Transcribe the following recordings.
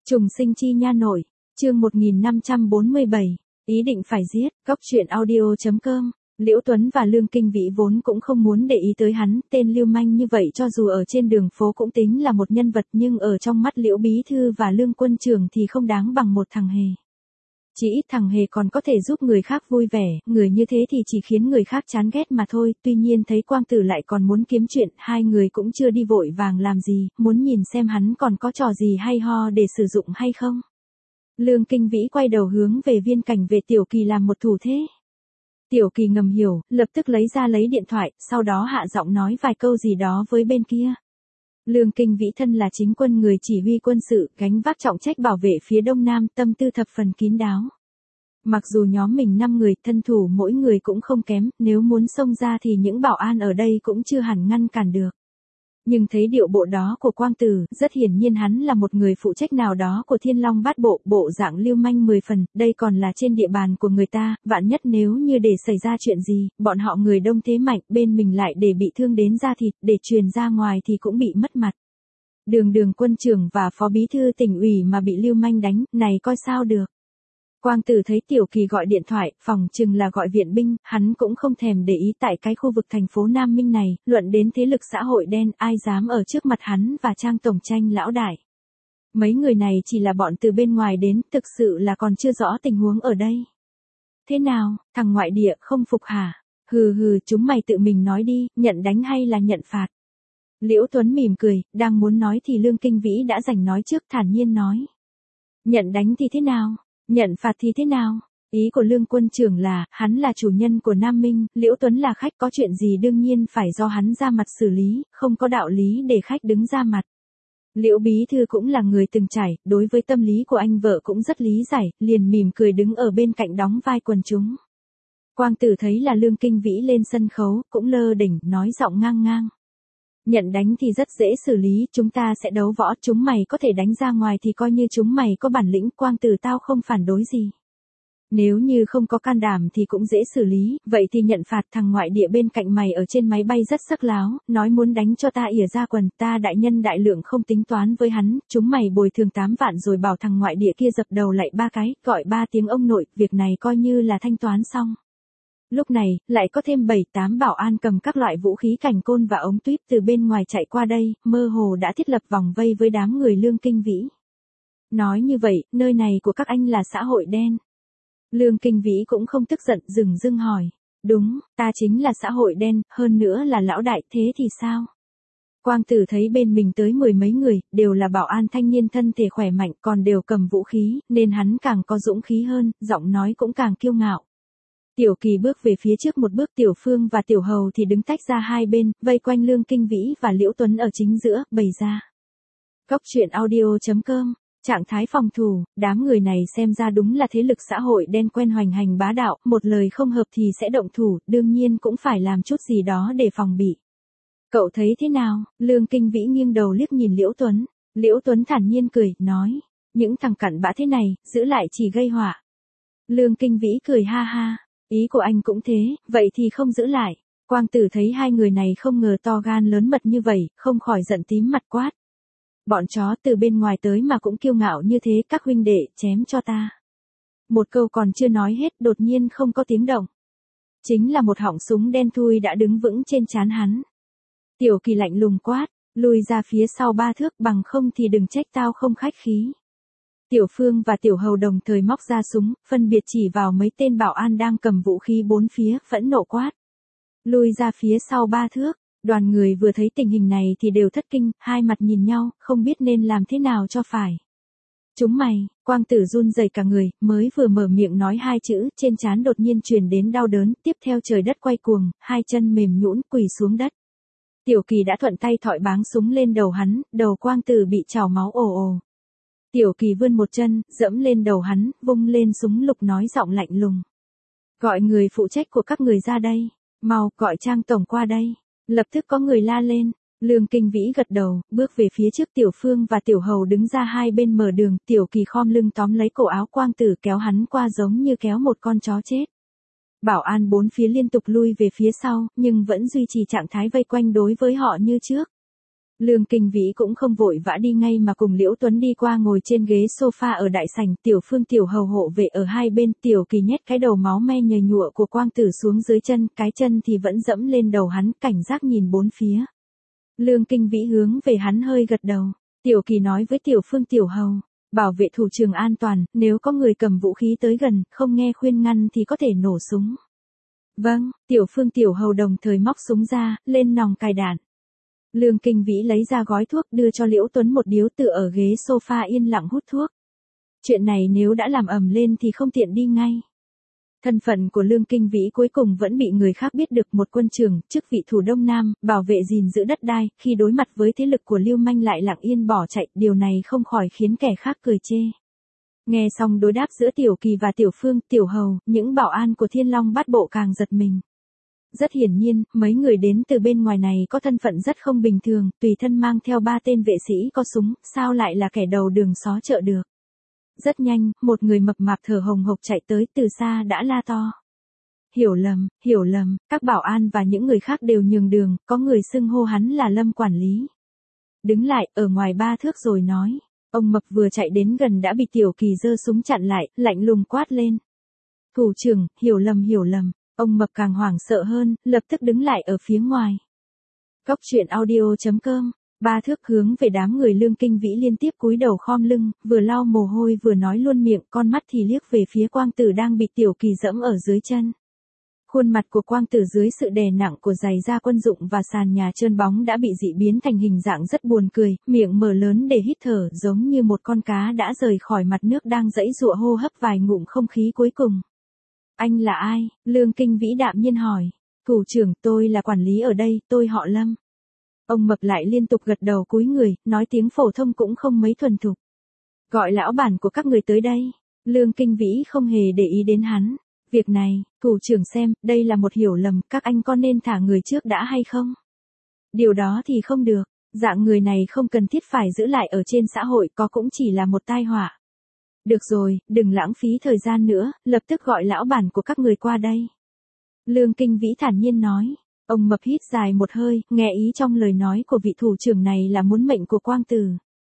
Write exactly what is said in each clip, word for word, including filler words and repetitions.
Trùng sinh chi nha nội, chương một nghìn năm trăm bốn mươi bảy, ý định phải giết, góc truyện audio.com. Liễu Tuấn và Lương Kinh Vĩ vốn cũng không muốn để ý tới hắn, tên lưu manh như vậy cho dù ở trên đường phố cũng tính là một nhân vật, nhưng ở trong mắt Liễu Bí Thư và Lương Quân Trưởng thì không đáng bằng một thằng hề. Chỉ ít thằng hề còn có thể giúp người khác vui vẻ, người như thế thì chỉ khiến người khác chán ghét mà thôi. Tuy nhiên thấy Quang Tử lại còn muốn kiếm chuyện, hai người cũng chưa đi vội vàng làm gì, muốn nhìn xem hắn còn có trò gì hay ho để sử dụng hay không. Lương Kinh Vĩ quay đầu hướng về Viên Cảnh Vệ Tiểu Kỳ làm một thủ thế. Tiểu Kỳ ngầm hiểu, lập tức lấy ra lấy điện thoại, sau đó hạ giọng nói vài câu gì đó với bên kia. Lương Kinh Vĩ thân là chính quân người chỉ huy quân sự, gánh vác trọng trách bảo vệ phía đông nam, tâm tư thập phần kín đáo. Mặc dù nhóm mình năm người, thân thủ mỗi người cũng không kém, nếu muốn xông ra thì những bảo an ở đây cũng chưa hẳn ngăn cản được. Nhưng thấy điệu bộ đó của Quang Tử, rất hiển nhiên hắn là một người phụ trách nào đó của Thiên Long Bát Bộ, bộ dạng lưu manh mười phần, đây còn là trên địa bàn của người ta, vạn nhất nếu như để xảy ra chuyện gì, bọn họ người đông thế mạnh, bên mình lại để bị thương đến da thịt, để truyền ra ngoài thì cũng bị mất mặt. Đường Đường Quân Trưởng và Phó Bí Thư Tỉnh ủy mà bị lưu manh đánh, này coi sao được. Quang Tử thấy Tiểu Kỳ gọi điện thoại, phòng chừng là gọi viện binh, hắn cũng không thèm để ý tại cái khu vực thành phố Nam Minh này, luận đến thế lực xã hội đen, ai dám ở trước mặt hắn và Trang Tổng Tranh lão đại. Mấy người này chỉ là bọn từ bên ngoài đến, thực sự là còn chưa rõ tình huống ở đây. Thế nào, thằng ngoại địa không phục hả? Hừ hừ, chúng mày tự mình nói đi, nhận đánh hay là nhận phạt? Liễu Tuấn mỉm cười, đang muốn nói thì Lương Kinh Vĩ đã giành nói trước, thản nhiên nói. Nhận đánh thì thế nào? Nhận phạt thì thế nào? Ý của Lương Quân Trưởng là, hắn là chủ nhân của Nam Minh, Liễu Tuấn là khách, có chuyện gì đương nhiên phải do hắn ra mặt xử lý, không có đạo lý để khách đứng ra mặt. Liễu Bí Thư cũng là người từng trải, đối với tâm lý của anh vợ cũng rất lý giải, liền mỉm cười đứng ở bên cạnh đóng vai quần chúng. Quang Tử thấy là Lương Kinh Vĩ lên sân khấu, cũng lơ đỉnh, nói giọng ngang ngang. Nhận đánh thì rất dễ xử lý, chúng ta sẽ đấu võ, chúng mày có thể đánh ra ngoài thì coi như chúng mày có bản lĩnh, Quang Tử tao không phản đối gì. Nếu như không có can đảm thì cũng dễ xử lý, vậy thì nhận phạt. Thằng ngoại địa bên cạnh mày ở trên máy bay rất sắc láo, nói muốn đánh cho ta ỉa ra quần, ta đại nhân đại lượng không tính toán với hắn, chúng mày bồi thường tám vạn rồi bảo thằng ngoại địa kia dập đầu lại ba cái, gọi ba tiếng ông nội, việc này coi như là thanh toán xong. Lúc này, lại có thêm bảy tám bảo an cầm các loại vũ khí cảnh côn và ống tuyếp từ bên ngoài chạy qua đây, mơ hồ đã thiết lập vòng vây với đám người Lương Kinh Vĩ. Nói như vậy, nơi này của các anh là xã hội đen. Lương Kinh Vĩ cũng không tức giận, dừng dưng hỏi. Đúng, ta chính là xã hội đen, hơn nữa là lão đại, thế thì sao? Quang Tử thấy bên mình tới mười mấy người, đều là bảo an thanh niên thân thể khỏe mạnh, còn đều cầm vũ khí, nên hắn càng có dũng khí hơn, giọng nói cũng càng kiêu ngạo. Tiểu Kỳ bước về phía trước một bước, Tiểu Phương và Tiểu Hầu thì đứng tách ra hai bên, vây quanh Lương Kinh Vĩ và Liễu Tuấn ở chính giữa, bày ra. Góc truyện audio.com, trạng thái phòng thủ, đám người này xem ra đúng là thế lực xã hội đen quen hoành hành bá đạo, một lời không hợp thì sẽ động thủ, đương nhiên cũng phải làm chút gì đó để phòng bị. Cậu thấy thế nào? Lương Kinh Vĩ nghiêng đầu liếc nhìn Liễu Tuấn. Liễu Tuấn thản nhiên cười, nói, những thằng cặn bã thế này, giữ lại chỉ gây họa. Lương Kinh Vĩ cười ha ha. Ý của anh cũng thế, vậy thì không giữ lại. Quang Tử thấy hai người này không ngờ to gan lớn mật như vậy, không khỏi giận tím mặt quát. Bọn chó từ bên ngoài tới mà cũng kiêu ngạo như thế, các huynh đệ, chém cho ta. Một câu còn chưa nói hết, đột nhiên không có tiếng động. Chính là một họng súng đen thui đã đứng vững trên trán hắn. Tiểu Kỳ lạnh lùng quát, lùi ra phía sau ba thước, bằng không thì đừng trách tao không khách khí. Tiểu Phương và Tiểu Hầu đồng thời móc ra súng, phân biệt chỉ vào mấy tên bảo an đang cầm vũ khí bốn phía, phẫn nộ quát. Lùi ra phía sau ba thước, đoàn người vừa thấy tình hình này thì đều thất kinh, hai mặt nhìn nhau, không biết nên làm thế nào cho phải. Chúng mày, Quang Tử run rẩy cả người, mới vừa mở miệng nói hai chữ, trên trán đột nhiên truyền đến đau đớn, tiếp theo trời đất quay cuồng, hai chân mềm nhũn quỳ xuống đất. Tiểu Kỳ đã thuận tay thọi báng súng lên đầu hắn, đầu Quang Tử bị trào máu ồ ồ. Tiểu Kỳ vươn một chân, dẫm lên đầu hắn, vung lên súng lục nói giọng lạnh lùng. Gọi người phụ trách của các người ra đây, mau gọi Trang Tổng qua đây. Lập tức có người la lên, Lương Kinh Vĩ gật đầu, bước về phía trước. Tiểu Phương và Tiểu Hầu đứng ra hai bên mở đường, Tiểu Kỳ khom lưng tóm lấy cổ áo Quang Tử kéo hắn qua giống như kéo một con chó chết. Bảo an bốn phía liên tục lui về phía sau, nhưng vẫn duy trì trạng thái vây quanh đối với họ như trước. Lương Kinh Vĩ cũng không vội vã đi ngay mà cùng Liễu Tuấn đi qua ngồi trên ghế sofa ở đại sảnh, Tiểu Phương Tiểu Hầu hộ vệ ở hai bên, Tiểu Kỳ nhét cái đầu máu me nhầy nhụa của Quang Tử xuống dưới chân, cái chân thì vẫn dẫm lên đầu hắn, cảnh giác nhìn bốn phía. Lương Kinh Vĩ hướng về hắn hơi gật đầu. Tiểu Kỳ nói với Tiểu Phương Tiểu Hầu, bảo vệ thủ trường an toàn, nếu có người cầm vũ khí tới gần, không nghe khuyên ngăn thì có thể nổ súng. Vâng, Tiểu Phương Tiểu Hầu đồng thời móc súng ra, lên nòng cài đạn. Lương Kinh Vĩ lấy ra gói thuốc đưa cho Liễu Tuấn một điếu, tựa ở ghế sofa yên lặng hút thuốc. Chuyện này nếu đã làm ầm lên thì không tiện đi ngay. Thân phận của Lương Kinh Vĩ cuối cùng vẫn bị người khác biết được, một quân trưởng, chức vị thủ Đông Nam, bảo vệ gìn giữ đất đai, khi đối mặt với thế lực của Lưu Manh lại lặng yên bỏ chạy, điều này không khỏi khiến kẻ khác cười chê. Nghe xong đối đáp giữa Tiểu Kỳ và Tiểu Phương, Tiểu Hầu, những bảo an của Thiên Long Bát Bộ càng giật mình. Rất hiển nhiên, mấy người đến từ bên ngoài này có thân phận rất không bình thường, tùy thân mang theo ba tên vệ sĩ có súng, sao lại là kẻ đầu đường xó chợ được. Rất nhanh, một người mập mạp thở hồng hộc chạy tới, từ xa đã la to. Hiểu lầm, hiểu lầm, các bảo an và những người khác đều nhường đường, có người xưng hô hắn là Lâm quản lý. Đứng lại, ở ngoài ba thước rồi nói. Ông mập vừa chạy đến gần đã bị Tiểu Kỳ giơ súng chặn lại, lạnh lùng quát lên. Thủ trưởng, hiểu lầm hiểu lầm. Ông mập càng hoảng sợ hơn, lập tức đứng lại ở phía ngoài. Cóc truyện audio chấm com, ba thước hướng về đám người Lương Kinh Vĩ liên tiếp cúi đầu khom lưng, vừa lau mồ hôi vừa nói luôn miệng, con mắt thì liếc về phía Quang Tử đang bị Tiểu Kỳ dẫm ở dưới chân. Khuôn mặt của Quang Tử dưới sự đè nặng của giày da quân dụng và sàn nhà trơn bóng đã bị dị biến thành hình dạng rất buồn cười, miệng mở lớn để hít thở, giống như một con cá đã rời khỏi mặt nước đang giãy giụa hô hấp vài ngụm không khí cuối cùng. Anh là ai? Lương Kinh Vĩ đạm nhiên hỏi. Thủ trưởng, tôi là quản lý ở đây, tôi họ Lâm. Ông mập lại liên tục gật đầu cúi người, nói tiếng phổ thông cũng không mấy thuần thục. Gọi lão bản của các người tới đây. Lương Kinh Vĩ không hề để ý đến hắn. Việc này, thủ trưởng xem, đây là một hiểu lầm, các anh có nên thả người trước đã hay không? Điều đó thì không được, dạng người này không cần thiết phải giữ lại ở trên xã hội, có cũng chỉ là một tai họa. Được rồi, đừng lãng phí thời gian nữa, lập tức gọi lão bản của các người qua đây. Lương Kinh Vĩ thản nhiên nói. Ông mập hít dài một hơi, nghe ý trong lời nói của vị thủ trưởng này là muốn mệnh của Quang Tử.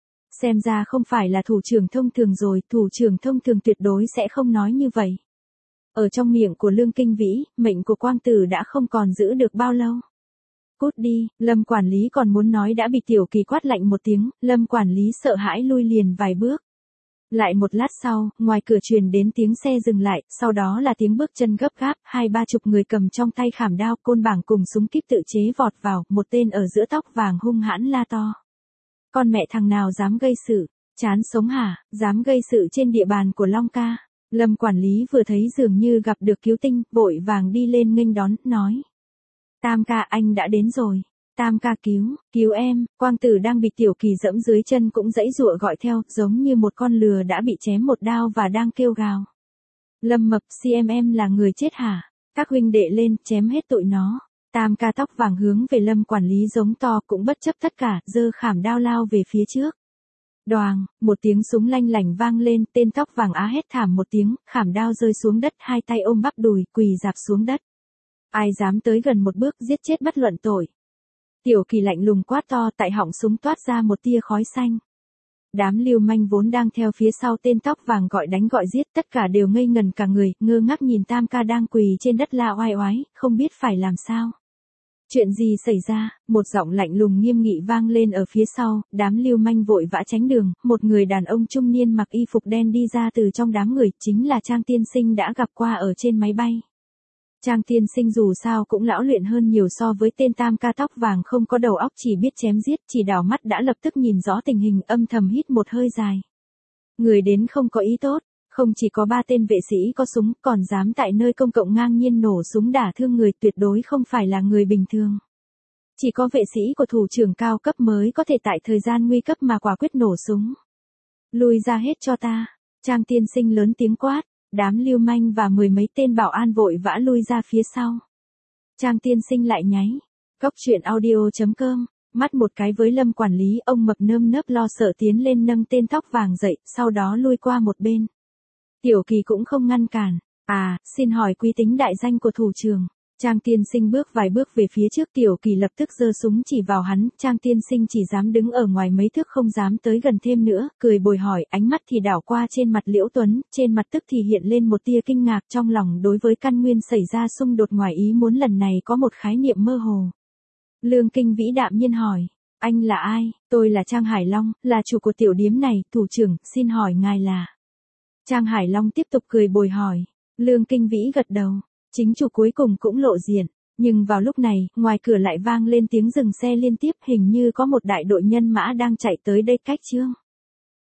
Xem ra không phải là thủ trưởng thông thường rồi, thủ trưởng thông thường tuyệt đối sẽ không nói như vậy. Ở trong miệng của Lương Kinh Vĩ, mệnh của Quang Tử đã không còn giữ được bao lâu. Cút đi, Lâm quản lý còn muốn nói đã bị Tiểu Kỳ quát lạnh một tiếng, Lâm quản lý sợ hãi lui liền vài bước. Lại một lát sau, ngoài cửa truyền đến tiếng xe dừng lại, sau đó là tiếng bước chân gấp gáp, hai ba chục người cầm trong tay khảm đao, côn bảng cùng súng kíp tự chế vọt vào, một tên ở giữa tóc vàng hung hãn la to. Con mẹ thằng nào dám gây sự, chán sống hả, dám gây sự trên địa bàn của Long ca. Lâm quản lý vừa thấy dường như gặp được cứu tinh, vội vàng đi lên nghênh đón, nói. Tam ca, anh đã đến rồi. Tam ca cứu, cứu em. Quang Tử đang bị Tiểu Kỳ dẫm dưới chân cũng giãy giụa gọi theo, giống như một con lừa đã bị chém một đao và đang kêu gào. Lâm mập, xê em em là người chết hả? Các huynh đệ lên, chém hết tụi nó. Tam ca tóc vàng hướng về Lâm quản lý giống to, cũng bất chấp tất cả, giơ khảm đao lao về phía trước. Đoàng, một tiếng súng lanh lảnh vang lên, tên tóc vàng á hét thảm một tiếng, khảm đao rơi xuống đất, hai tay ôm bắp đùi, quỳ rạp xuống đất. Ai dám tới gần một bước, giết chết bất luận tội. Tiểu Kỳ lạnh lùng quát to, tại họng súng toát ra một tia khói xanh. Đám lưu manh vốn đang theo phía sau tên tóc vàng gọi đánh gọi giết, tất cả đều ngây ngần cả người, ngơ ngác nhìn Tam ca đang quỳ trên đất la oai oái, không biết phải làm sao. Chuyện gì xảy ra? Một giọng lạnh lùng nghiêm nghị vang lên ở phía sau, đám lưu manh vội vã tránh đường, một người đàn ông trung niên mặc y phục đen đi ra từ trong đám người, chính là Trang tiên sinh đã gặp qua ở trên máy bay. Trang tiên sinh dù sao cũng lão luyện hơn nhiều so với tên Tam ca tóc vàng không có đầu óc chỉ biết chém giết, chỉ đảo mắt đã lập tức nhìn rõ tình hình, âm thầm hít một hơi dài. Người đến không có ý tốt, không chỉ có ba tên vệ sĩ có súng, còn dám tại nơi công cộng ngang nhiên nổ súng đả thương người, tuyệt đối không phải là người bình thường. Chỉ có vệ sĩ của thủ trưởng cao cấp mới có thể tại thời gian nguy cấp mà quả quyết nổ súng. Lui ra hết cho ta, Trang tiên sinh lớn tiếng quát. Đám lưu manh và mười mấy tên bảo an vội vã lui ra phía sau. Trang tiên sinh lại nháy. Cóc truyện audio chấm com, mắt một cái với Lâm quản lý, ông mập nơm nớp lo sợ tiến lên nâng tên tóc vàng dậy, sau đó lui qua một bên. Tiểu Kỳ cũng không ngăn cản. À, xin hỏi quý tính đại danh của thủ trưởng. Trang tiên sinh bước vài bước về phía trước, Tiểu Kỳ lập tức giơ súng chỉ vào hắn, Trang tiên sinh chỉ dám đứng ở ngoài mấy thước không dám tới gần thêm nữa, cười bồi hỏi, ánh mắt thì đảo qua trên mặt Liễu Tuấn, trên mặt tức thì hiện lên một tia kinh ngạc, trong lòng đối với căn nguyên xảy ra xung đột ngoài ý muốn lần này có một khái niệm mơ hồ. Lương Kinh Vĩ đạm nhiên hỏi, anh là ai? Tôi là Trang Hải Long, là chủ của tiểu điếm này, thủ trưởng, xin hỏi ngài là... Trang Hải Long tiếp tục cười bồi hỏi, Lương Kinh Vĩ gật đầu. Chính chủ cuối cùng cũng lộ diện, nhưng vào lúc này, ngoài cửa lại vang lên tiếng dừng xe liên tiếp, hình như có một đại đội nhân mã đang chạy tới đây cách chương.